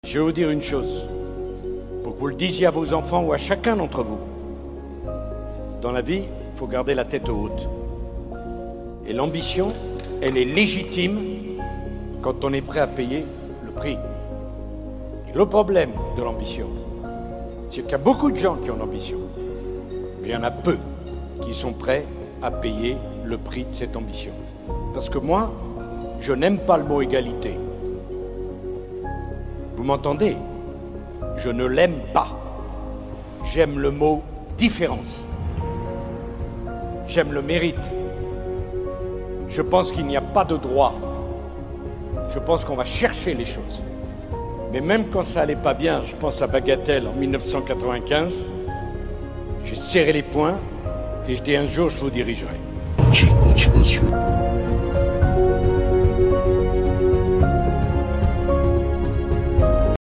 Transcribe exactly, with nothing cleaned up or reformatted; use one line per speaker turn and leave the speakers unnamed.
Je vais vous dire une chose, pour que vous le disiez à vos enfants ou à chacun d'entre vous. Dans la vie, il faut garder la tête haute. Et l'ambition, elle est légitime quand on est prêt à payer le prix. Et le problème de l'ambition, c'est qu'il y a beaucoup de gens qui ont l'ambition, mais il y en a peu qui sont prêts à payer le prix de cette ambition. Parce que moi, je n'aime pas le mot égalité. Vous m'entendez? Je ne l'aime pas. J'aime le mot différence. J'aime le mérite. Je pense qu'il n'y a pas de droit. Je pense qu'on va chercher les choses. Mais même quand ça allait pas bien, je pense à Bagatelle en mille neuf cent quatre-vingt-quinze, j'ai serré les poings et je dis un jour je vous dirigerai.
Petite motivation.